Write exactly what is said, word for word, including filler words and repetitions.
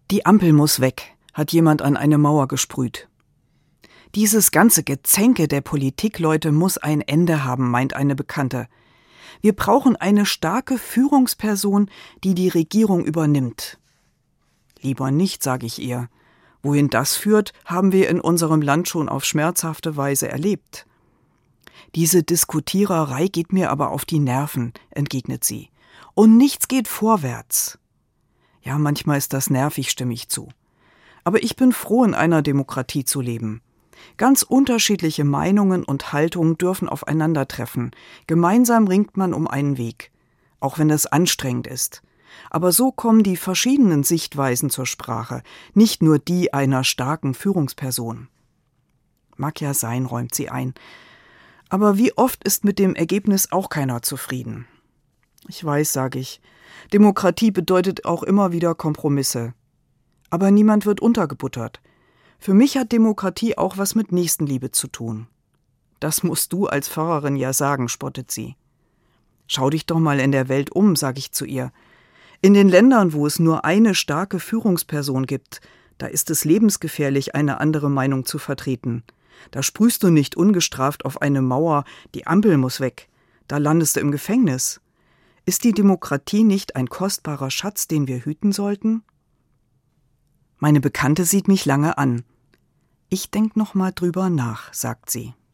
Die Ampel muss weg, hat jemand an eine Mauer gesprüht. Dieses ganze Gezänke der Politikleute muss ein Ende haben, meint eine Bekannte. Wir brauchen eine starke Führungsperson, die die Regierung übernimmt. Lieber nicht, sage ich ihr. Wohin das führt, haben wir in unserem Land schon auf schmerzhafte Weise erlebt. Diese Diskutiererei geht mir aber auf die Nerven, entgegnet sie. Und nichts geht vorwärts. Ja, manchmal ist das nervig, stimme ich zu. Aber ich bin froh, in einer Demokratie zu leben. Ganz unterschiedliche Meinungen und Haltungen dürfen aufeinandertreffen. Gemeinsam ringt man um einen Weg, auch wenn das anstrengend ist. Aber so kommen die verschiedenen Sichtweisen zur Sprache, nicht nur die einer starken Führungsperson. Mag ja sein, räumt sie ein. Aber wie oft ist mit dem Ergebnis auch keiner zufrieden? Ich weiß, sage ich. Demokratie bedeutet auch immer wieder Kompromisse. Aber niemand wird untergebuttert. Für mich hat Demokratie auch was mit Nächstenliebe zu tun. Das musst du als Pfarrerin ja sagen, spottet sie. Schau dich doch mal in der Welt um, sage ich zu ihr. In den Ländern, wo es nur eine starke Führungsperson gibt, da ist es lebensgefährlich, eine andere Meinung zu vertreten. Da sprühst du nicht ungestraft auf eine Mauer, die Ampel muss weg. Da landest du im Gefängnis. Ist die Demokratie nicht ein kostbarer Schatz, den wir hüten sollten? Meine Bekannte sieht mich lange an. Ich denk noch mal drüber nach, sagt sie.